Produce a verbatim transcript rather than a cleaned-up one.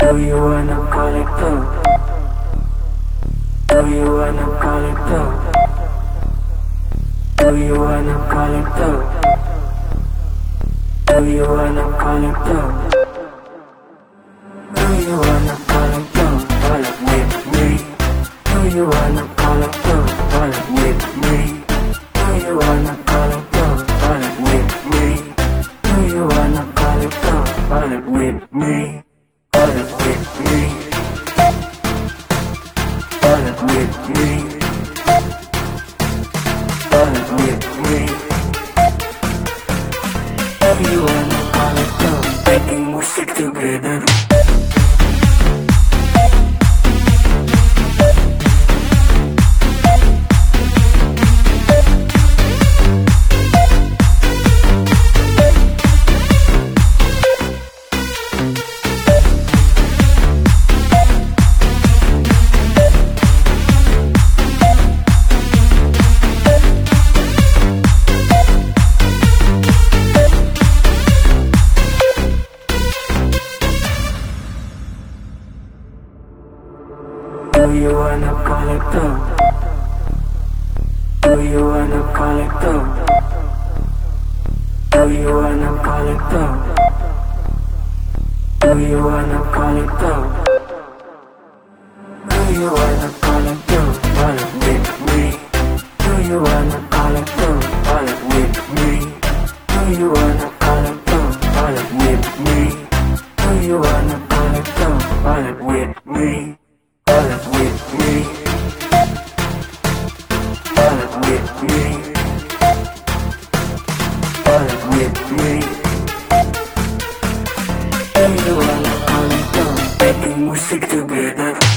Do you wanna call it through? Do you wanna call it through? Do you wanna call it through? Do you wanna call it through? Do you wanna call it through? Call it with me. Do you wanna call it through? Call it with me. Do you wanna call it through? Call it with me. Do you wanna call it through? Call it with me. Call it with me. Call it with me. Call it with me. Do you wanna call it through? Making music together. Do you wanna call it through? Do you wanna call it through? Do you wanna call it through? Do you wanna call it through? Do you wanna call it through? Call it with me. Do you wanna call it through? Call it with me. Do you wanna call it through? Call it with me. Do you wanna call it through? Call it with me. Call it with me. Call it with me. Call it with me. Do you wanna call it through? Making music together.